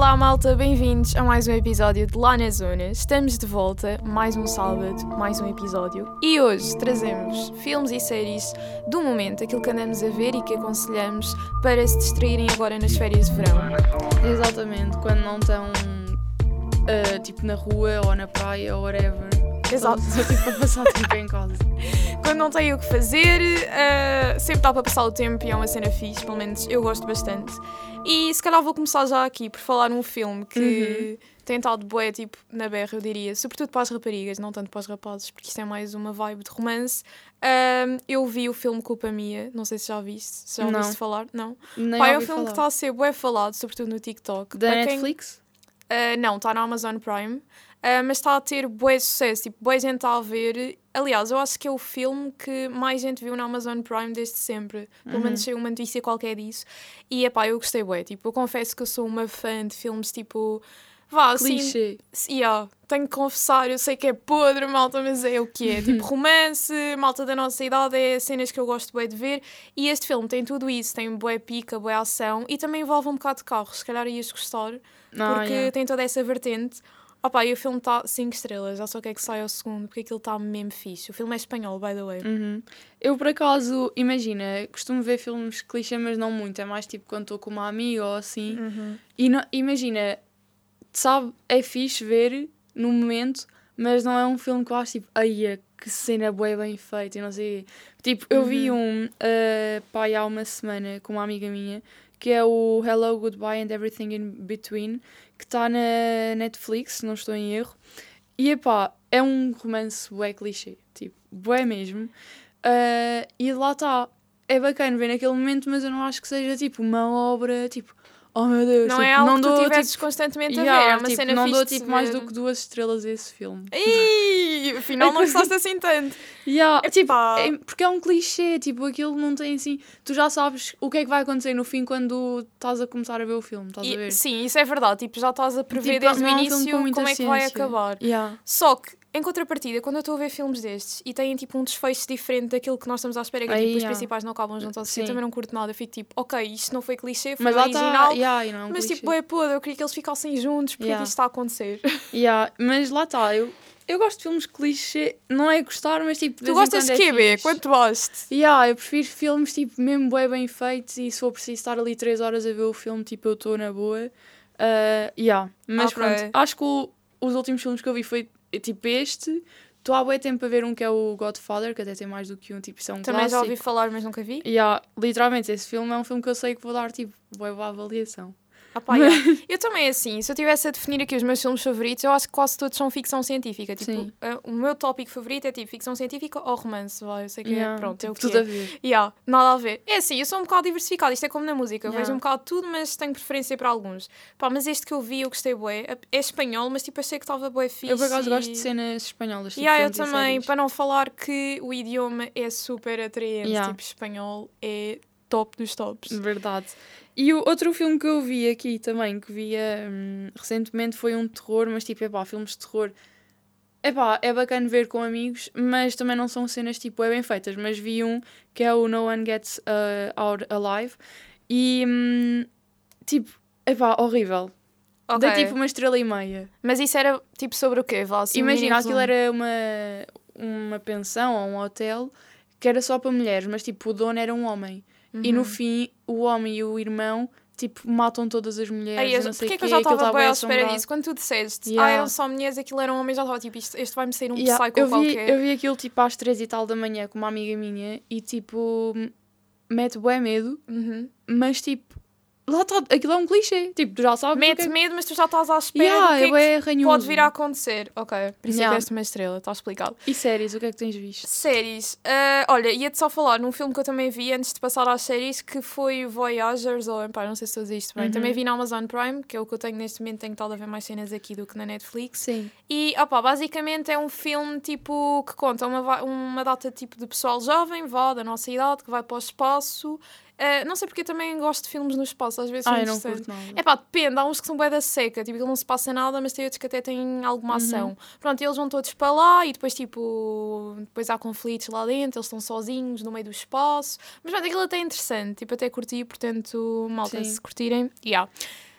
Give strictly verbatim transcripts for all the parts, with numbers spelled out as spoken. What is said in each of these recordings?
Olá malta, bem-vindos a mais um episódio de Lá na Zona. Estamos de volta, mais um sábado, mais um episódio. E hoje trazemos filmes e séries do momento, aquilo que andamos a ver e que aconselhamos para se distraírem agora nas férias de verão. Exatamente, quando não estão uh, tipo na rua ou na praia ou whatever. Exato. Só tipo a passar tempo em casa. Quando não têm o que fazer, uh, sempre dá para passar o tempo e é uma cena fixe, pelo menos eu gosto bastante. E se calhar vou começar já aqui por falar num filme que uhum. tem estado bué, tipo, na berra, eu diria, sobretudo para as raparigas, não tanto para os rapazes, porque isto é mais uma vibe de romance. Um, eu vi o filme Culpa Mia, não sei se já viste, se já ouviste falar, não? Nem Pá, é um ouvi filme falar. que está a ser bué falado, sobretudo no TikTok. Da Para Netflix? Quem... Uh, não, está na Amazon Prime. Uh, mas está a ter bué sucesso, tipo, bué gente está a ver. Aliás, eu acho que é o filme que mais gente viu na Amazon Prime desde sempre. Pelo Uhum. menos saiu uma notícia qualquer disso. E, epá, eu gostei bué. Tipo, eu confesso que eu sou uma fã de filmes, tipo... Vá, assim... Clichê. Yeah, tenho que confessar, eu sei que é podre, malta, mas é o que é. Tipo, romance, malta da nossa idade, é cenas que eu gosto bué de ver. E este filme tem tudo isso. Tem bué pica, bué ação. E também envolve um bocado de carro. Se calhar ias gostar. Ah, porque yeah. tem toda essa vertente. Opa, e o filme está cinco estrelas, já só quer que saia o segundo, porque aquilo está mesmo fixe. O filme é espanhol, by the way. Uhum. Eu, por acaso, imagina, costumo ver filmes clichê, mas não muito. É mais tipo quando estou com uma amiga ou assim. Uhum. E não, imagina, sabe, é fixe ver no momento, mas não é um filme que eu acho tipo, ai, que cena bué bem feita e não sei. Tipo, eu uhum. vi um, uh, pá, há uma semana com uma amiga minha, que é o Hello, Goodbye and Everything in Between, que está na Netflix, se não estou em erro. E, epá, é um romance bué clichê, tipo, bué mesmo. Uh, e lá está. É bacana ver naquele momento, mas eu não acho que seja, tipo, uma obra, tipo, oh meu Deus. Não tipo, é algo não que dou, tu estivesses tipo, constantemente a yeah, ver, é uma tipo, cena não fixe dou, de tipo, se mais ver. do que duas estrelas a esse filme. Ih, afinal não gostaste assim tanto. Yeah, tipo, Epá. é, porque é um clichê, tipo, aquilo não tem assim... Tu já sabes o que é que vai acontecer no fim quando estás a começar a ver o filme, estás E, a ver? sim, isso é verdade, tipo, já estás a prever Tipo, desde o não é um filme início com muita como é que vai ciência. acabar. Yeah. Só que, em contrapartida, quando eu estou a ver filmes destes e têm tipo um desfecho diferente daquilo que nós estamos à espera, que é, tipo, Aí, os yeah. principais não acabam juntos, assim, eu Sim. também não curto nada, eu fico tipo, ok, isto não foi clichê, foi Mas lá original, está, yeah, e não é um mas clichê. tipo, é podre, eu queria que eles ficassem juntos, porque Yeah. é que isto está a acontecer? Yeah. Mas lá está, eu, eu gosto de filmes clichê, não é gostar, mas tipo, de Tu vez gostas em de quando quê, é B? fixe. Quanto gosto? Yeah, eu prefiro filmes tipo mesmo bué bem feitos e se for preciso estar ali três horas a ver o filme, tipo, eu estou na boa. Uh, yeah. Mas Ok. pronto, acho que o, os últimos filmes que eu vi foi tipo este. Estou há bué tempo a ver um que é o Godfather, que até tem mais do que um, tipo, isso é um Também clássico. já ouvi falar, mas nunca vi. Yeah, literalmente, esse filme é um filme que eu sei que vou dar, tipo, bué boa avaliação. Ah, pá, yeah. Eu também, assim, se eu tivesse a definir aqui os meus filmes favoritos, eu acho que quase todos são ficção científica. Tipo, Sim. uh, o meu tópico favorito é tipo ficção científica ou romance. Vai, eu sei que Yeah, é, pronto, é o tipo, que tudo é. a ver. Yeah, nada a ver. É assim, eu sou um bocado diversificada, isto é como na música, eu Yeah. vejo um bocado de tudo, mas tenho preferência para alguns. Pá, mas este que eu vi, eu gostei bué. É espanhol, mas tipo, achei que estava bué fixe. Eu por acaso e... gosto de cenas espanholas, tipo, Yeah, eu filmes e também, séries. para não falar que o idioma é super atraente. Yeah. Tipo, espanhol é top dos tops. Verdade. E o outro filme que eu vi aqui também, que via hum, recentemente, foi um terror, mas tipo, epá, filmes de terror, epá, é bacana ver com amigos, mas também não são cenas tipo, é bem feitas, mas vi um que é o No One Gets uh, Out Alive e hum, tipo, epá, horrível. Ok. Dei tipo uma estrela e meia. Mas isso era tipo sobre o quê? Vá, assim, um Imagina, mini aquilo resumo. era uma, uma pensão ou um hotel que era só para mulheres, mas tipo, o dono era um homem. Uhum. E no fim, o homem e o irmão, tipo, matam todas as mulheres. Ai, e eu, não sei porquê o que quê, eu já aquilo estava tá bem bué à espera assombrado. disso? Quando tu disseste, Yeah. ah, eram só mulheres, aquilo era um homem, já estava tipo, isto, este vai-me sair um Yeah, psycho eu, vi, qualquer. eu vi aquilo tipo às três e tal da manhã com uma amiga minha e tipo, mete bué medo, Uhum. mas tipo, lá está, aquilo é um clichê. Tipo, tu já sabes o que Mete é que... medo, mas tu já estás à espera Yeah, do que é é bué que ranhoso. pode vir a acontecer. Ok, por isso é Yeah. que deste uma estrela, está explicado. E séries, o que é que tens visto? Séries. Ah, olha, ia-te só falar num filme que eu também vi antes de passar às séries, que foi Voyagers, ou pá, não sei se estou a dizer isto bem. Uhum. Também vi na Amazon Prime, que é o que eu tenho neste momento, tenho estado a ver mais cenas aqui do que na Netflix. Sim. E, opá, basicamente é um filme, tipo, que conta uma, va- uma data, tipo, de pessoal jovem, vá, da nossa idade, que vai para o espaço. Uh, não sei porque eu também gosto de filmes no espaço, às vezes é Ah, eu não interessante. curto nada. É pá, depende, há uns que são bué da seca, tipo, aquilo não se passa nada, mas tem outros que até têm alguma ação. Pronto, eles vão todos para lá e depois, tipo, depois há conflitos lá dentro, eles estão sozinhos no meio do espaço. Mas pronto, aquilo até é interessante, tipo, até curti, portanto, malta, Sim. se curtirem, yeah.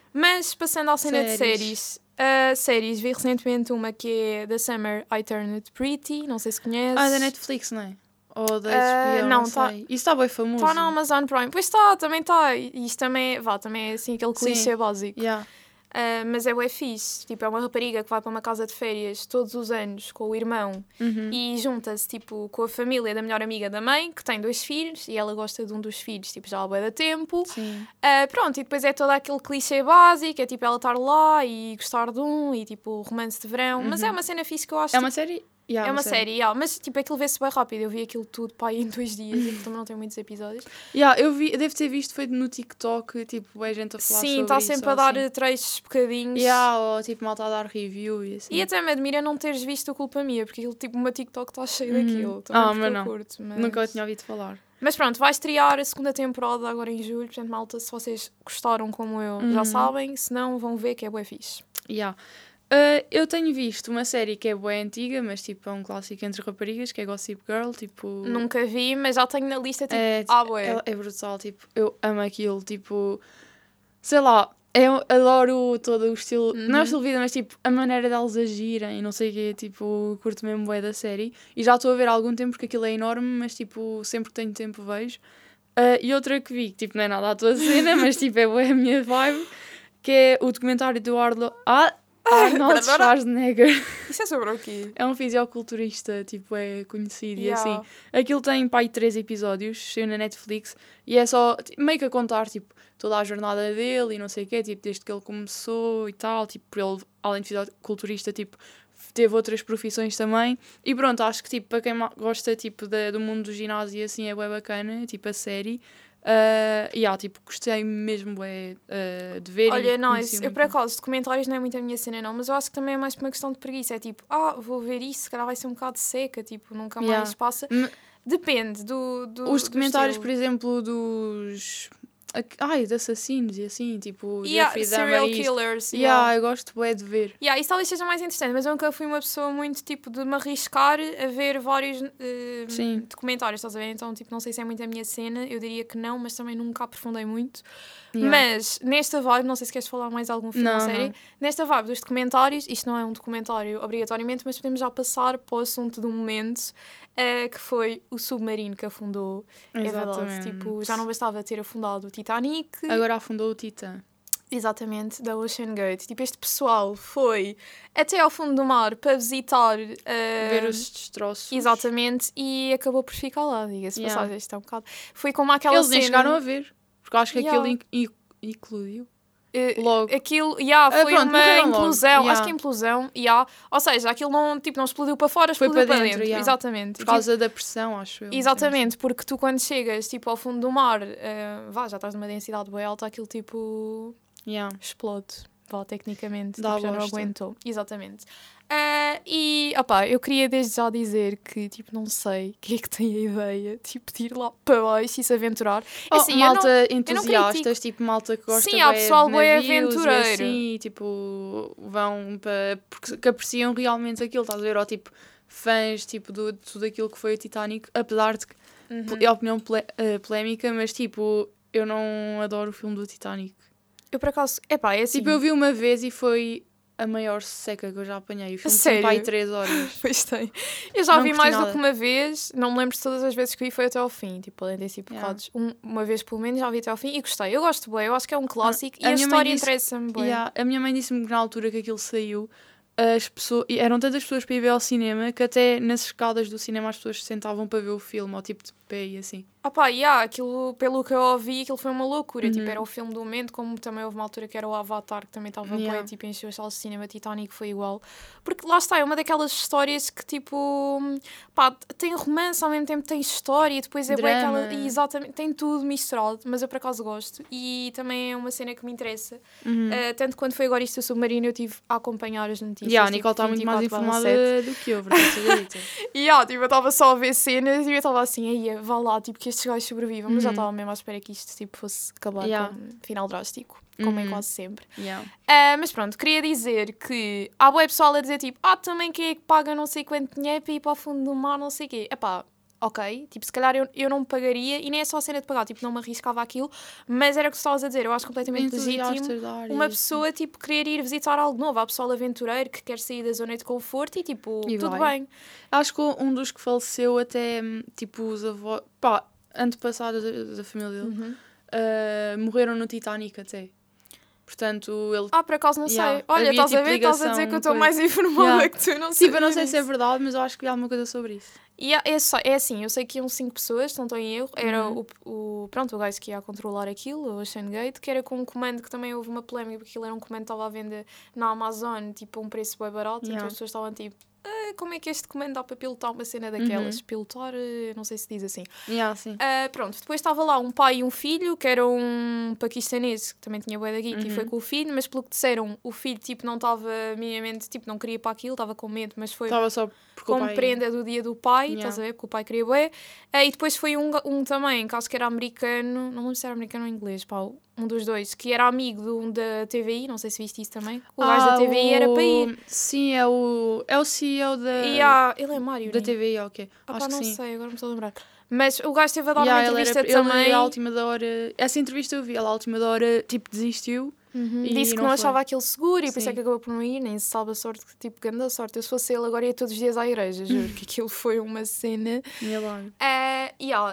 Mas, passando à cena Séries. de séries, uh, séries, vi recentemente uma que é The Summer I Turned Pretty, não sei se conheces. Ah, da Netflix, não é? Ou da Ah, H B O, não, não tá- sei. Isso está bem famoso. Está na Amazon Prime. Pois está, também está. E isto também, é- vá, também é assim aquele Sim. clichê básico. Yeah. Uh, mas é bué fixe. Tipo, é uma rapariga que vai para uma casa de férias todos os anos com o irmão Uhum. e junta-se, tipo, com a família da melhor amiga da mãe, que tem dois filhos, e ela gosta de um dos filhos, tipo, já há bué de tempo. Sim. Uh, pronto, e depois é todo aquele clichê básico, é tipo ela estar lá e gostar de um, e tipo, romance de verão. Mas Uhum. é uma cena fixe que eu acho. É tipo, uma série? Yeah, é uma série, yeah, mas tipo, aquilo vê-se bem rápido. Eu vi aquilo tudo pá, em dois dias, e também não tem muitos episódios. Yeah, eu, vi, eu devo ter visto, foi no TikTok, tipo, é gente a falar Sim, sobre está isso, sempre ou a dar assim. três bocadinhos. Yeah, ou tipo, malta a dar review e assim. E até me admira não teres visto a culpa minha, porque aquilo, tipo, uma TikTok está cheio Uhum. daquilo. Também Ah, porque mas eu não. curto, mas... Nunca eu tinha ouvido falar. Mas pronto, vai estrear a segunda temporada agora em julho. Portanto, malta, se vocês gostaram como eu, já Uhum. sabem. Se não, vão ver que é bué fixe. Yeah. Uh, eu tenho visto uma série que é bem antiga, mas tipo é um clássico entre raparigas, que é Gossip Girl, tipo... Nunca vi, mas já tenho na lista, tipo, é, ah, bué. é, é brutal, tipo, eu amo aquilo, tipo... Sei lá, eu adoro todo o estilo... Não é o Uhum. estilo de vida, mas tipo, a maneira delas agirem, não sei o quê, tipo, curto mesmo bué da série. E já estou a ver há algum tempo, porque aquilo é enorme, mas tipo, sempre que tenho tempo vejo. Uh, e outra que vi, que tipo, não é nada à tua cena, mas tipo, é bué a minha vibe, que é o documentário do Arlo... Ah! Arnold Schwarzenegger. Isso é sobre o quê? É um fisioculturista, tipo, é conhecido Yeah. e assim. Aquilo tem, pá, aí três episódios, saiu na Netflix, e é só, tipo, meio que a contar, tipo, toda a jornada dele e não sei o quê, tipo, desde que ele começou e tal, tipo, ele, além de fisiculturista, tipo, teve outras profissões também. E pronto, acho que, tipo, para quem ma- gosta, tipo, da, do mundo do ginásio e assim, é bem bacana, tipo, a série. Uh, e, yeah, tipo, gostei mesmo bué, uh, de ver. Olha, e não, conheci eu muito por acaso, documentários não é muito a minha cena, não, mas eu acho que também é mais por uma questão de preguiça. É tipo, ah, vou ver isso, se calhar vai ser um bocado seca, tipo, nunca mais Yeah. passa. M- Depende do, do Os do documentários, estilo. por exemplo, dos... ac- Ai, de assassinos e assim, tipo, Yeah, Jeffrey serial Dahmer e isso. killers. Yeah, Yeah. eu gosto bué de ver. Yeah, isso talvez seja mais interessante, mas eu nunca fui uma pessoa muito tipo de me arriscar a ver vários eh, Sim. documentários, estás a ver? Então, tipo, não sei se é muito a minha cena, eu diria que não, mas também nunca aprofundei muito. Yeah. Mas nesta vibe, não sei se queres falar mais algum filme Não, ou série, não. nesta vibe dos documentários, isto não é um documentário obrigatoriamente, mas podemos já passar para o assunto do momento, eh, que foi o submarino que afundou. É verdade, Exatamente. tipo, já não bastava ter afundado o Titanic. Agora afundou o Titã. Exatamente, da Ocean Gate. Tipo, este pessoal foi até ao fundo do mar para visitar... eh, Ver os destroços. Exatamente, e acabou por ficar lá, diga-se Yeah. passagem, isto é um bocado... Foi como aquela Eles cena... nem chegaram a ver. Porque eu acho que Yeah. aquilo in- in- incluiu. eh, logo. Aquilo, yeah, Ah, foi pronto, uma morreram logo. implosão, Yeah. acho que implosão, yeah. Ou seja, aquilo não, tipo, não explodiu para fora, Foi explodiu para para dentro, dentro. yeah. Exatamente. Por causa da pressão, acho eu. Exatamente, porque tu quando chegas tipo, ao fundo do mar, eh, vá, já estás numa densidade bem alta, aquilo tipo Yeah. explode, vá, tecnicamente, Dá tipo, já não bosta. aguentou. Exatamente. Ah, e, opá, eu queria desde já dizer que, tipo, não sei quem é que tem a ideia, tipo, de ir lá para baixo e se aventurar. Oh, Assim, eu malta não- entusiastas, critico. tipo malta que gosta Sim, há bué pessoal de bué navios e aventureiro. assim, tipo, vão para... porque que apreciam realmente aquilo, estás a ver? Ou tipo, fãs tipo, do, de tudo aquilo que foi o Titanic, apesar de que, Uhum. é opinião pole- eh, polémica, mas tipo, eu não adoro o filme do Titanic. Eu, por acaso, epá, é assim... Tipo, eu vi uma vez e foi a maior seca que eu já apanhei. O filme sério? tem para aí três horas. Pois tem. Eu já Não vi curti mais do nada. que uma vez, não me lembro de todas as vezes que vi, foi até ao fim. Tipo, podem ter sido Yeah. bocados. Um, uma vez pelo menos já vi até ao fim e gostei. Eu gosto bem, eu acho que é um clássico A e a minha mãe história disse- interessa-me bem. Yeah, a minha mãe disse-me que na altura que aquilo saiu, as pessoas, e eram tantas pessoas para ir ver ao cinema que até nas escadas do cinema as pessoas se sentavam para ver o filme, ao tipo de pé e assim. Ah pá, yeah, aquilo, pelo que eu ouvi, aquilo foi uma loucura. Uhum. Tipo, era o filme do momento, como também houve uma altura que era o Avatar, que também estava Yeah. bem, tipo, encheu as salas de cinema, Titanic foi igual. Porque lá está, é uma daquelas histórias que, tipo, pá, tem romance, ao mesmo tempo tem história, e depois é bem Drama. aquela... e exatamente, tem tudo misturado, mas eu por acaso gosto. E também é uma cena que me interessa. Uhum. Uh, tanto quando foi agora isto do submarino, eu estive a acompanhar as notícias. Yeah, a tipo, Nicole está muito mais vinte e quatro barra informada sete. do que eu, verdade seja dita. E yeah, tipo, eu estava só a ver cenas e eu estava assim, aí vá lá, tipo, que estes gajos sobrevivam. Mas já Uhum. estava mesmo à espera que isto tipo, fosse acabar Yeah. com um final drástico, como é Uhum. quase sempre. Yeah. Ah, mas pronto, queria dizer que há boa pessoal a dizer tipo, ah, também quem é que paga não sei quanto dinheiro para ir para o fundo do mar, não sei o quê. Epá, ok, tipo, se calhar eu, eu não me pagaria, e nem é só a cena de pagar, tipo, não me arriscava aquilo, mas era o que tu estavas a dizer, eu acho completamente legítimo uma pessoa, tipo, querer ir visitar algo novo, há pessoal aventureiro que quer sair da zona de conforto e, tipo, E tudo vai. bem. Acho que um dos que faleceu até, tipo, os avós, pá, antepassados da, da família dele, Uhum. uh, morreram no Titanic até. Portanto, ele... Ah, por acaso não Yeah, sei. Olha, havia, estás a tipo, ver? Estás a dizer ligação, que eu estou coisa. mais informada Yeah. que tu, não sei. Tipo, eu não sei se é verdade, mas eu acho que vi alguma coisa sobre isso. E é, é, só, é assim, eu sei que iam cinco pessoas, se não estou em erro, era Uhum. o, o, pronto, o gajo que ia a controlar aquilo, o Ocean Gate, que era com um comando que também houve uma polémica, porque aquilo era um comando que estava à venda na Amazon, tipo, a um preço bem barato, Yeah. então as pessoas estavam tipo, ah, como é que este comando dá para pilotar uma cena daquelas? Uhum. Pilotar, eh, não sei se diz assim. Yeah, sim. Uh, pronto, depois estava lá um pai e um filho, que era um paquistanês, que também tinha bué da guita, Uhum. e foi com o filho, mas pelo que disseram, o filho, tipo, não estava minimamente, tipo, não queria ir para aquilo, estava com medo, mas foi Estava só porque o como pai... prenda do dia do pai, Yeah. estás a ver, porque o pai queria bué. Uh, e depois foi um, um também, que acho que era americano, não lembro se era americano ou inglês, pá, um dos dois, que era amigo de um da T V I, não sei se viste isso também, o gajo ah, da T V I o... era para ir. Sim, é o, é o C E O da, E há, ele é Mário, da né? T V I, ok. Ah, Acho pá, que não sim. sei, agora me estou a lembrar. Mas o gajo esteve a dar Yeah, uma ele entrevista era, também. Ele, à última da hora... Essa entrevista eu vi, ele à última da hora, tipo, desistiu. Uhum. E Disse que não não foi. achava aquilo seguro e por isso é Sim. que acabou por não ir, nem se salva sorte, tipo, grande sorte. Eu se fosse ele agora ia todos os dias à igreja, juro que aquilo foi uma cena. Milagre. Uh, yeah.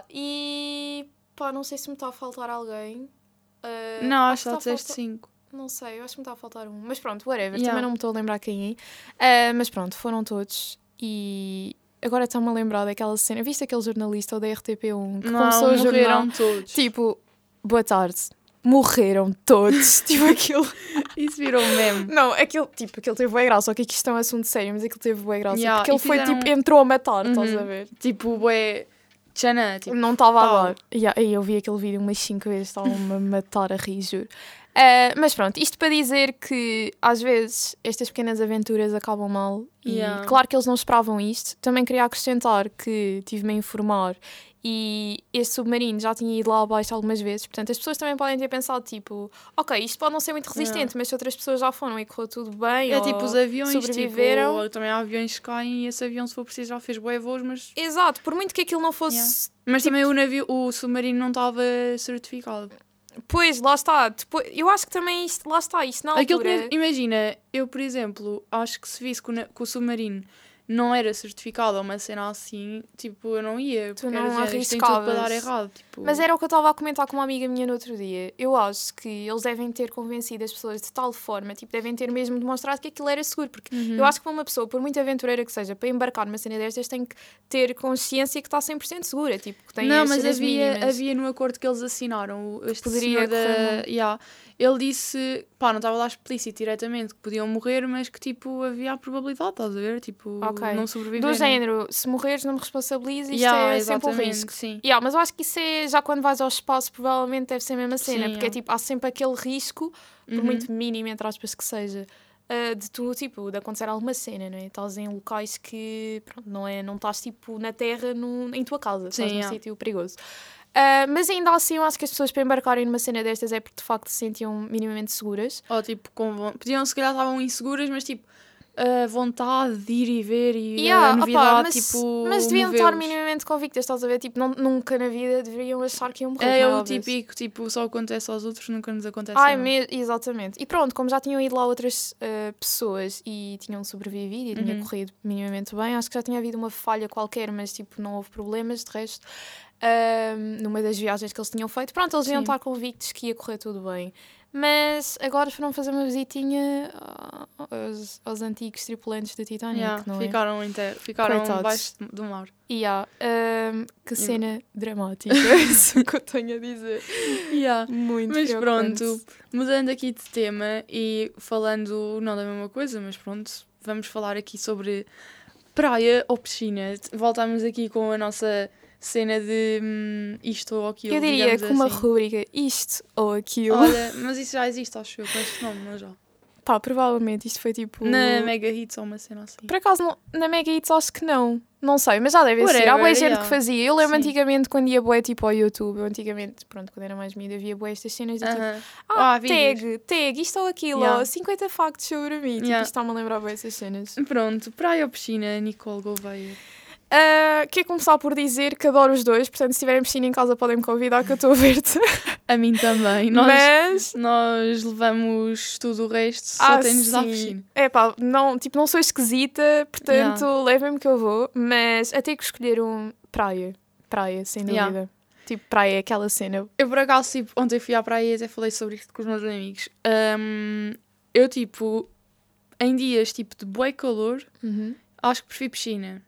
E pá, não sei se me está a faltar alguém. Uh, Não, acho que está só a disseste faltar- cinco. Não sei, eu acho que me está a faltar um. Mas pronto, whatever, Yeah. também não me estou a lembrar quem é. Uh, mas pronto, foram todos. E agora está-me a lembrar daquela cena. Viste aquele jornalista da R T P um que Não, começou a jornal? morreram todos. Tipo, boa tarde. Morreram todos. Tipo aquilo. Isso virou um meme. Não, aquilo, tipo, aquilo teve bué graça, só que aqui isto é um assunto sério, mas aquilo teve bué graça. Yeah, porque ele e foi, fizeram- tipo, entrou a matar, Uhum. estás a ver? Tipo, bué... Tchana, tipo... Não estava a pau. dar. Yeah, aí eu vi aquele vídeo umas cinco vezes, estavam-me a matar a rir, juro. Uh, mas pronto, isto para dizer que às vezes estas pequenas aventuras acabam mal e Yeah. claro que eles não esperavam isto. Também queria acrescentar que tive-me a informar e este submarino já tinha ido lá abaixo algumas vezes, portanto as pessoas também podem ter pensado tipo, ok, isto pode não ser muito resistente, Yeah. mas se outras pessoas já foram e correu tudo bem, É ou tipo os aviões, sobreviveram. tipo, também há aviões que caem e esse avião, se for preciso, já fez bué voos, mas... Exato, por muito que aquilo não fosse... Yeah. Mas também o navio, o submarino não estava certificado. Pois, lá está. Depois, eu acho que também isto, lá está, isto na Aquilo altura... que, imagina, eu, por exemplo, acho que se visse que o, na- que o submarino não era certificado ou uma cena assim, tipo, eu não ia. Tu Porque não era de género, isto tem tudo para dar arriscavas. errado. Tipo... Mas era o que eu estava a comentar com uma amiga minha no outro dia. Eu acho que eles devem ter convencido as pessoas de tal forma, tipo, devem ter mesmo demonstrado que aquilo era seguro. Porque Uhum. eu acho que para uma pessoa, por muito aventureira que seja, para embarcar numa cena destas, tem que ter consciência que está cem por cento segura. Tipo, que tem Não, as mas cenas havia, mínimas. havia no acordo que eles assinaram, o- este Poderia senhor correr da... mal. Yeah, ele disse, pá, não estava lá explícito diretamente que podiam morrer, mas que tipo, havia a probabilidade, estás a ver? Tipo, Ok. não sobreviver. Do género, se morreres não me responsabilizo, isto Yeah, é sempre um exatamente, risco. sim. Yeah, mas eu acho que isso é, já quando vais ao espaço, provavelmente deve ser a mesma cena, Sim, porque é yeah. tipo, há sempre aquele risco, por Uhum. muito mínimo, entre aspas, que seja, uh, de tu, tipo, de acontecer alguma cena, não é? Estás em locais que, pronto, não é, não estás, tipo, na terra, no, em tua casa, estás Sim, num yeah. sítio perigoso. Uh, mas ainda assim, eu acho que as pessoas para embarcarem numa cena destas é porque, de facto, se sentiam minimamente seguras. Ou tipo, com, von- podiam se calhar estavam inseguras, mas tipo, a vontade de ir e ver e Yeah, a opa, novidade, mas, tipo, mas deviam moveu-os. estar minimamente convictas, estás a ver? Tipo, não, nunca na vida deveriam achar que iam morrer. É como o óbvio. típico, tipo, só acontece aos outros, nunca nos acontece Ai, a nós. me... exatamente. E pronto, como já tinham ido lá outras uh, pessoas e tinham sobrevivido e tinha Uhum. corrido minimamente bem, acho que já tinha havido uma falha qualquer, mas tipo, não houve problemas de resto. Uh, numa das viagens que eles tinham feito, pronto, eles deviam Sim. estar convictos que ia correr tudo bem. Mas agora foram fazer uma visitinha aos, aos antigos tripulantes do Titanic, Yeah, não é? ficaram inter... ficaram Coitados. debaixo do mar. E há, um, que Eu- cena dramática, é isso que eu tenho a dizer. Yeah. Muito Mas preocupante. pronto, mudando aqui de tema e falando, não da mesma coisa, mas pronto, vamos falar aqui sobre praia ou piscina. Voltamos aqui com a nossa cena de hum, isto ou aquilo. Eu diria digamos que uma assim. rúbrica isto ou aquilo. Olha, mas isso já existe, acho eu, com este nome, não já? Pá, provavelmente isto foi tipo... Na Mega Hits ou uma cena assim. Por acaso, não- na Mega Hits acho que não. Não sei, mas já deve existir. Há Whatever, boa gente yeah. que fazia. Eu lembro Sim. antigamente quando ia bué tipo ao YouTube. Eu antigamente, pronto, quando era mais miúda, havia bué estas cenas de tipo... Aham. Ah, Ah, vídeos. tag, tag, isto ou aquilo. Yeah. Ou cinquenta factos sobre mim. Tipo, Yeah. isto está-me a lembrar bué essas cenas. Pronto, praia ou piscina, Nicole Gouveia. Uh, quero começar por dizer que adoro os dois, portanto, se tiverem piscina em casa podem me convidar, que eu estou a ver-te. A mim também. Nós, Mas... nós levamos tudo o resto, só ah, temos de dar sim. piscina. É pá, não, tipo, não sou esquisita, portanto, Yeah. levem-me que eu vou, mas até que escolher um praia. Praia, sem dúvida. Yeah. Tipo, praia é aquela cena. Eu, por acaso, tipo, ontem fui à praia e até falei sobre isto com os meus amigos. Um, eu, tipo, em dias, tipo, de bué calor, Uhum. acho que prefiro piscina.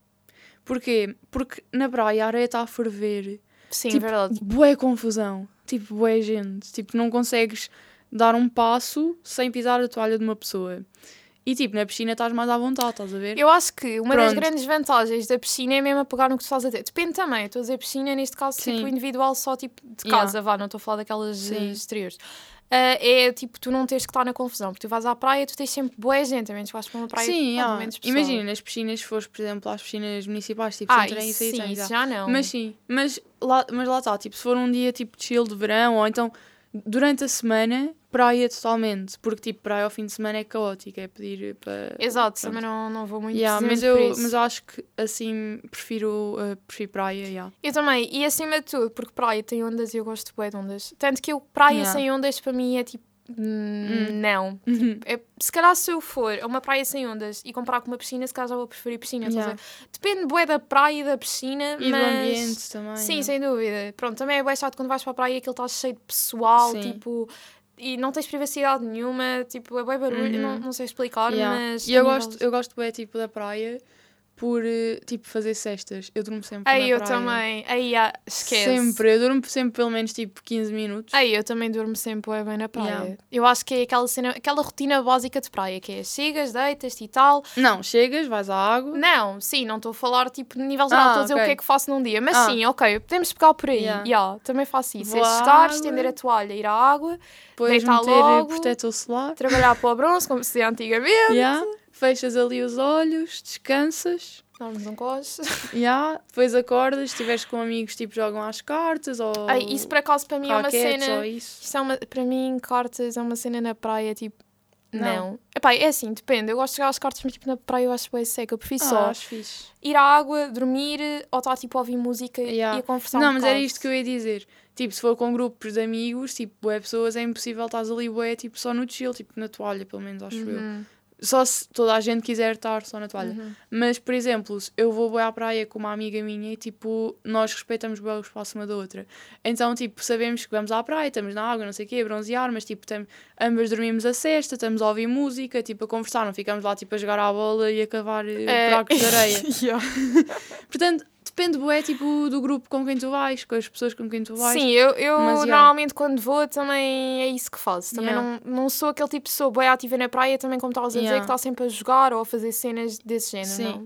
Porquê? Porque na praia a areia está a ferver. Sim, tipo, verdade. bué confusão. Tipo, bué gente. Tipo, não consegues dar um passo sem pisar a toalha de uma pessoa. E, tipo, na piscina estás mais à vontade, estás a ver? Eu acho que uma das Pronto. grandes vantagens da piscina é mesmo a pegar no que tu estás a ter. Depende também, estou a dizer piscina, neste caso, Sim. tipo individual, só tipo de Yeah. casa, vá, não estou a falar daquelas Sim. eh, exteriores. Ah, é tipo, tu não tens que estar na confusão, porque tu vais à praia, tu tens sempre boa gente, a menos que vais para uma praia Sim, com yeah. menos pessoal. Imagina, nas piscinas, se fores, por exemplo, às piscinas municipais, tipo, Ah, sem trem, isso isso aí sim, tens, isso já. já não. Mas sim, mas lá, mas lá está, tipo, se for um dia tipo de chill de verão, ou então durante a semana, praia totalmente, porque tipo, praia ao fim de semana é caótica, é pedir para... Exato, pronto. também não, não vou muito Yeah, mas, precisamente por eu, isso. mas eu acho que assim prefiro, uh, prefiro praia, yeah. Eu também, e acima de tudo, porque praia tem ondas e eu gosto bué de ondas. Tanto que eu, praia Yeah. sem ondas para mim é tipo, hum, Hum. não. Uhum. É, se calhar se eu for a uma praia sem ondas e comparar com uma piscina, se calhar já vou preferir piscina. estás a Yeah. ver? Depende bué da praia e da piscina, E mas... do ambiente também. Sim, yeah. sem dúvida. Pronto, também é bué chato quando vais para a praia e aquilo está cheio de pessoal, Sim. tipo... E não tens privacidade nenhuma, tipo, é bué barulho, Uhum. não, não sei explicar, Yeah. mas... E eu a nível gosto, de- eu gosto bem, tipo, da praia por, uh, tipo, fazer cestas. Eu durmo sempre Aí na eu praia. também, aí ah, esquece. Sempre, eu durmo sempre pelo menos, tipo, quinze minutos. Aí eu também durmo sempre bué bem na praia. Yeah. Eu acho que é aquela cena, aquela rotina básica de praia, que é chegas, deitas-te e tal. Não, chegas, vais à água. Não, sim, não estou a falar tipo de nível geral, estou Ah, a dizer ok. o que é que faço num dia. Mas Ah. sim, ok, podemos pegar por aí. Yeah. Yeah, também faço isso. Vou É à chegar, água. estender a toalha, ir à água, Depois deitar meter logo. protetor solar. trabalhar para o bronze, como se dizia antigamente. Yeah. Fechas ali os olhos, descansas. Damos um coche. Yeah. Depois acordas, se estiveres com amigos, tipo, jogam às cartas ou Ai, isso por acaso para mim é uma raquetes cena... ou isso. Isto é uma, para mim, cartas é uma cena na praia, tipo... Não. Não. Epá, é assim, depende. Eu gosto de jogar as cartas, mas tipo na praia eu acho bem seca. Eu prefiro Ah, só acho fixe. ir à água, dormir ou estar tipo a ouvir música Yeah. e a conversar Não, um mas bocado. era isto que eu ia dizer. Tipo, se for com grupos de amigos, tipo, bué pessoas, é impossível estás ali, bué, tipo, só no chill, tipo, na toalha, pelo menos, acho eu. Uhum, Só se toda a gente quiser estar só na toalha. uhum. Mas, por exemplo, se eu vou bué à praia com uma amiga minha e, tipo, nós respeitamos bué o espaço uma da outra. Então, tipo, sabemos que vamos à praia, estamos na água, não sei o quê, a bronzear, mas, tipo, tam- ambas dormimos a cesta, estamos a ouvir música, tipo, a conversar, não ficamos lá, tipo, a jogar à bola e a cavar eh, É. buracos de areia. Yeah. Portanto, depende bué, tipo, do grupo com quem tu vais, com as pessoas com quem tu vais. Sim, eu, eu Mas, yeah. normalmente quando vou também é isso que faço. Também Yeah. não, não sou aquele tipo de pessoa bem ativa na praia, também como estavas a dizer, Yeah. que está sempre a jogar ou a fazer cenas desse género. Sim. Não?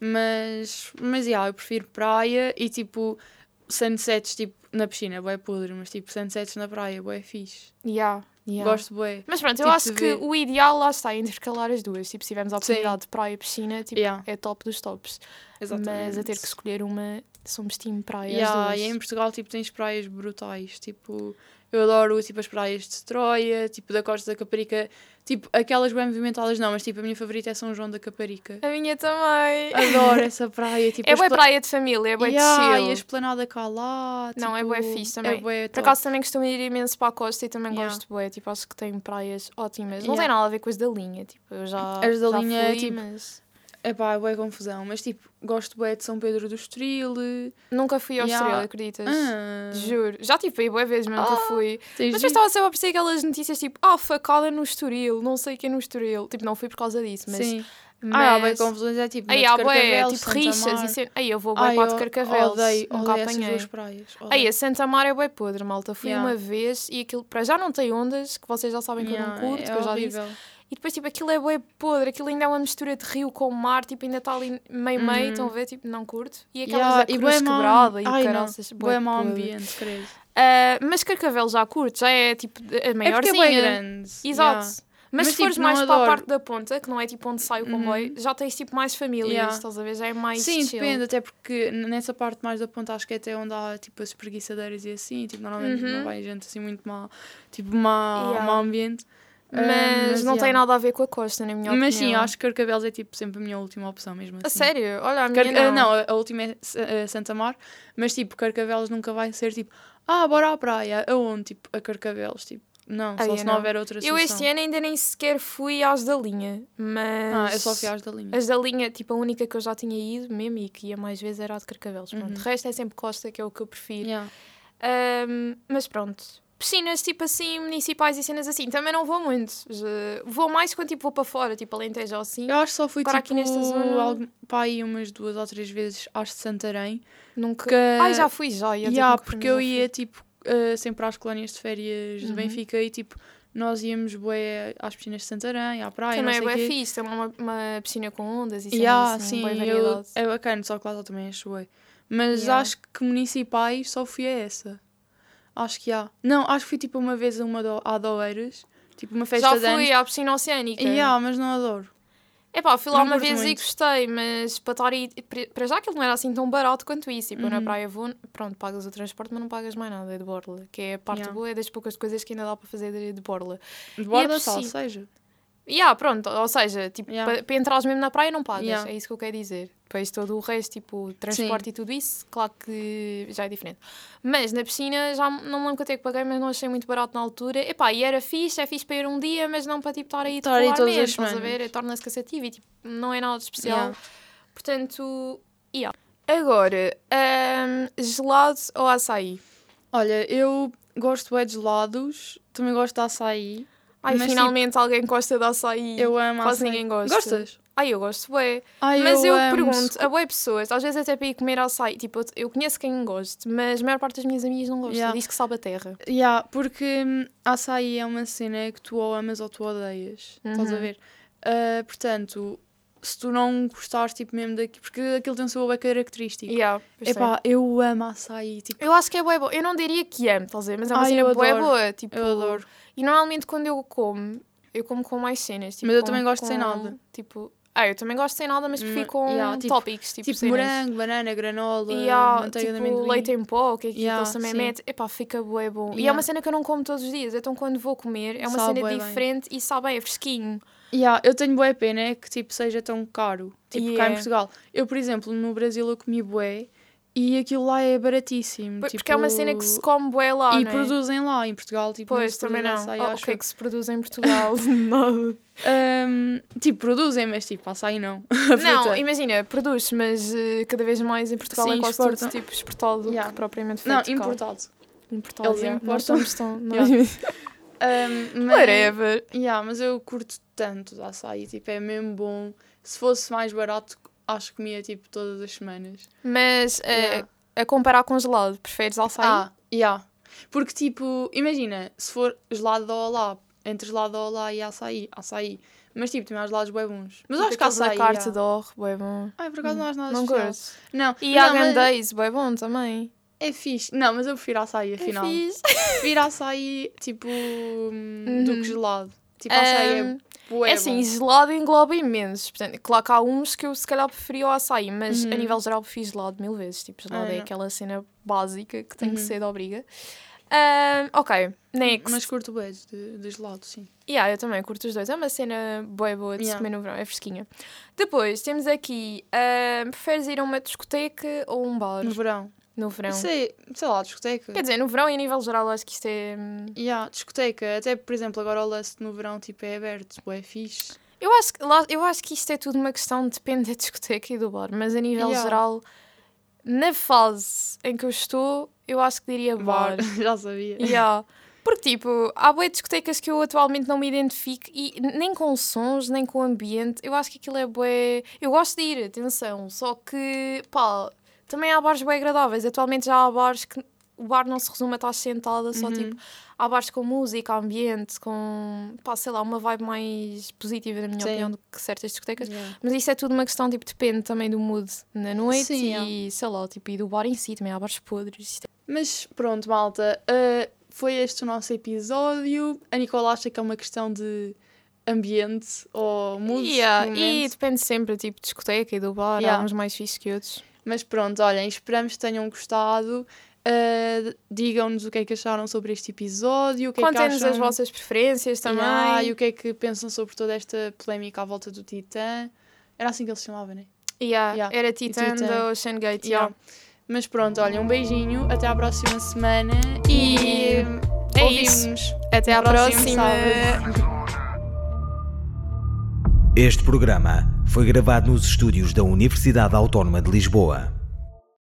Mas, mas, yeah, eu prefiro praia e, tipo, sunsets, tipo, na piscina, bué podre, mas, tipo, sunsets na praia, bué fixe. Yeah, yeah. Gosto bué. Mas pronto, eu Tipo, acho de que ver- o ideal lá está, é intercalar as duas. Tipo, se tivermos a oportunidade de praia e piscina, tipo, Yeah. é top dos tops. Exatamente. Mas a ter que escolher uma, somos time praia Yeah, as duas. e em Portugal, tipo, tens praias brutais, tipo, eu adoro, tipo, as praias de Troia, tipo, da Costa da Caparica, tipo, aquelas bem movimentadas não, mas, tipo, a minha favorita é São João da Caparica. A minha também. Adoro essa praia, tipo, É a boa espla- praia de família, é boa Yeah, de e a chill. esplanada cá lá, Não, é tipo, bué fixe também. É bué Por top. acaso também costumo ir imenso para a costa e também Yeah. gosto bué. Tipo, acho que tem praias ótimas. Não Yeah. tem nada a ver com as da linha. Tipo, eu já, As da já linha, fui, tipo, mas... Epá, é bué confusão, mas, tipo, gosto bué de São Pedro do Estoril. Nunca fui ao Yeah. Estoril, acreditas? Ah, Juro. Já tipo aí boa vez, mas nunca Ah, fui. tens Mas de depois ir. estava sempre a aparecer aquelas notícias tipo, ah, facada no Estoril, não sei o que é no Estoril. Tipo, não fui por causa disso, mas... Sim. mas... Ah, há bem confusões, é tipo, Aí na há de bué, Carcavelos, tipo Santa rixas Mar. e cena. Aí eu vou bué Ai, para a de eu Carcavelos, odeio, nunca odeio essas apanhei. duas praias. Aí odeio. a Santa Mar é bué podre, malta. Fui Yeah. uma vez e aquilo, para já não tem ondas, que vocês já sabem que eu Yeah, não curto, é que eu já disse. horrível. E depois, tipo, aquilo é bué podre, aquilo ainda é uma mistura de rio com mar, tipo, ainda está ali meio-meio, Uhum. estão a ver? Tipo, não curto. E aquelas Yeah, da e cruz bué mau- quebrada e o Ai, não. caraças, Bué mau podre. ambiente, credo. Ah, mas Carcavel já curto, já é tipo a É porque é maiorzinha. bué grande. Exato. Yeah. Mas, Mas, se fores tipo, mais não para a adoro. parte da ponta, que não é tipo onde sai o comboio, já tens tipo mais famílias, Yeah. estás a ver? Já é mais Sim, chill. depende, até porque nessa parte mais da ponta acho que é até onde há tipo as espreguiçadeiras e assim, tipo, normalmente Uhum. não vai gente assim muito má, tipo má, Yeah. mau ambiente, Mas, Uh, mas não yeah. tem nada a ver com a Costa, na minha Mas opinião. sim, acho que Carcavelos é tipo sempre a minha última opção mesmo assim. A sério? Olha, a Car- minha uh, não. não, a, a última é uh, Santa Mar, mas tipo, Carcavelos nunca vai ser tipo, ah, bora à praia, aonde? Tipo, a Carcavelos, tipo, não, Ai, só eu se não não. houver outra Eu solução. este ano ainda nem sequer fui às da linha, mas... Ah, eu só fui às da linha. As da linha, tipo, a única que eu já tinha ido mesmo e que ia mais vezes era a de Carcavelos. Pronto. Uhum. O resto é sempre Costa, que é o que eu prefiro. Yeah. Um, mas pronto. Piscinas, tipo assim, municipais e cenas assim, também não vou muito. Já- Vou mais quando, tipo, vou para fora, tipo, Alentejo ou assim. Eu acho que só fui Agora tipo, aqui nesta zona- algo, pá, aí umas duas ou três vezes às de Santarém. Nunca... Que... Ai, já fui, já. Ia dizer Yeah, que nunca fui, porque mas eu já ia fui. tipo uh, sempre às colónias de férias de Uhum. Benfica e tipo nós íamos bué às piscinas de Santarém, à praia, Também é não sei bem quê. fixe, tem lá uma, uma piscina com ondas e cenas Yeah, assim, sim, boa eu, variedade. é bacana, só que lá também acho bué. Mas Yeah. acho que municipais só fui a essa. Acho que há. Não, acho que fui tipo uma vez a uma do, a Adoeiras, tipo uma festa Já de anos. fui à piscina oceânica. Yeah, mas não adoro. Epá, fui lá Não uma curto vez e muito. gostei, mas para estar aí... Para já aquilo não era assim tão barato quanto isso. Tipo, eu na Uhum. praia vou... Pronto, pagas o transporte, mas não pagas mais nada, é de borla. Que é a parte Yeah. boa, é das poucas coisas que ainda dá para fazer de, de borla. De borda por sal, si- seja. E ah, pronto, ou seja, tipo, Yeah. para pa entrares mesmo na praia não pagas, Yeah. é isso que eu quero dizer. Depois todo o resto, tipo, transporte Sim. e tudo isso, claro que já é diferente. Mas na piscina, já não me lembro quanto é que paguei, mas não achei muito barato na altura. Epá, e era fixe, é fixe para ir um dia, mas não para tipo, estar aí Estar aí todas regularmente, as estás a semanas. ver? Torna-se cansativo e tipo, não é nada de especial. Yeah. Portanto, yeah. Agora, hum, gelado ou açaí? Olha, eu gosto bué de gelados, também gosto de açaí. Ai, Mas, finalmente alguém gosta de açaí. Eu amo Quase açaí. ninguém gosta. Gostas? Ai, eu gosto, bué. Ai, Mas eu, amo. pergunto a boas pessoas, às vezes até para ir comer açaí, tipo, eu- eu conheço quem gosta, mas a maior parte das minhas amigas não gosta, Yeah. diz que sabe a terra. Yeah, porque hum, açaí é uma cena que tu ou amas ou tu odeias. Estás a Uhum. ver? Ah, portanto, se tu não gostares tipo, mesmo daqui, porque aquilo tem um sabor bem característico. Yeah, pois sei. Epá, eu amo açaí. Tipo, Eu acho que é bué boa. Eu não diria que amo, estás a ver? Mas é uma Ai, cena eu bué adoro. boa. Tipo, eu adoro. E normalmente quando eu como, eu como com mais cenas. Tipo, Mas eu com- também gosto sem com, nada. Tipo, ah, eu também gosto sem nada, mas prefiro Hum, com yeah, tipo- tópicos, tipo, Tipo, cenas. morango, banana, granola, E há, manteiga de tipo, amendoim. leite em pó, que é que Yeah, eles também sim. metem. Epá, fica bué bom. E é Yeah. uma cena que eu não como todos os dias. Então, quando vou comer, é uma Sabe cena bué bem. diferente e sabe bem, é fresquinho. Yeah, eu tenho bué pena é que tipo, seja tão caro. Tipo, cá Yeah. em Portugal. Eu, por exemplo, no Brasil eu comi bué e aquilo lá é baratíssimo. Porque tipo... é uma cena que se come bué lá, E não é? produzem lá. Em Portugal, tipo, não Pois, se também produz não. açaí, Oh, o acho que é eu. que se produz em Portugal? Nada. Um, tipo, produzem, mas tipo, açaí não. A Não, fruta. imagina, produz, mas eh, cada vez mais em Portugal Sim, é quase exportam. tudo tipo exportado do Yeah. que propriamente Não, feito cá. importado. Importado, Eles yeah. Nós importam. somos tão... Yeah. nós- Um, mas, Whatever. yeah, mas eu curto tanto de açaí. Tipo, é mesmo bom. Se fosse mais barato, acho que comia tipo todas as semanas. Mas eh, Yeah. a comparar com gelado, preferes açaí? Ah, yeah. Porque tipo, imagina, se for gelado ou lá, entre gelado ou lá e açaí, açaí. Mas tipo, também há gelados bem bons. Mas eu acho que Aqueles da açaí. Carte yeah. d'Or, bué bom. Ai, por acaso não acho nada Não especial. gosto. Não, E não, a mas Days, bué bom também. é fixe. Não, mas eu prefiro açaí, afinal. É fixe. Prefiro açaí, tipo, hum, do Uhum. que gelado. Tipo, açaí Um, é bué É assim, bom. gelado engloba imenso. Portanto, claro que há uns que eu se calhar preferia o açaí, mas Uhum. a nível geral prefiro gelado mil vezes. Tipo, gelado Ah, é não. aquela cena básica que tem que Uhum. ser de obriga. Um, ok, next. Mas curto bué de, de gelado, sim. Yeah, eu também curto os dois. É uma cena boa boa de se Yeah. comer no verão, é fresquinha. Depois, temos aqui, um, preferes ir a uma discoteca ou um bar No verão. no verão? Sei, sei lá, discoteca. Quer dizer, no verão e a nível geral acho que isto é... hum, Yeah, discoteca. Até, por exemplo, agora o Lust no verão tipo, é aberto. Bué fixe. Eu acho, que, lá- eu acho que isto é tudo uma questão, depende da discoteca e do bar, mas a nível Yeah. geral, na fase em que eu estou, eu acho que diria bar. Bar. Já sabia. Yeah. Porque, tipo, há boas discotecas que eu atualmente não me identifico e nem com sons, nem com ambiente. Eu acho que aquilo é bué... Eu gosto de ir, atenção, só que, pá, também há bares bué agradáveis. Atualmente já há bares que o bar não se resume a estar sentada, só Uhum. tipo, há bares com música, ambiente, com, pá, sei lá, uma vibe mais positiva, na minha Sim. opinião, do que certas discotecas. Yeah. Mas isso é tudo uma questão, tipo, depende também do mood na noite Sim, e, sei lá, tipo, e do bar em si, também há bares podres. Isto é- Mas pronto, malta. uh, foi este o nosso episódio. A Nicola acha que é uma questão de ambiente ou mood. Yeah, no e momento. depende sempre, tipo, de discoteca e do bar, Yeah. há uns mais fixes que outros. Mas pronto, olhem, esperamos que tenham gostado. Uh, digam-nos o que é que acharam sobre este episódio. Contem-nos acham... as vossas preferências também. Yeah, e o que é que pensam sobre toda esta polémica à volta do Titã. Era assim que ele se chamava, não é? Yeah, Yeah. Era Titã da Ocean Gate. Yeah. Yeah. Mas pronto, olha, um beijinho. Até à próxima semana. E é isso. Até à próxima. Este programa foi gravado nos estúdios da Universidade Autónoma de Lisboa.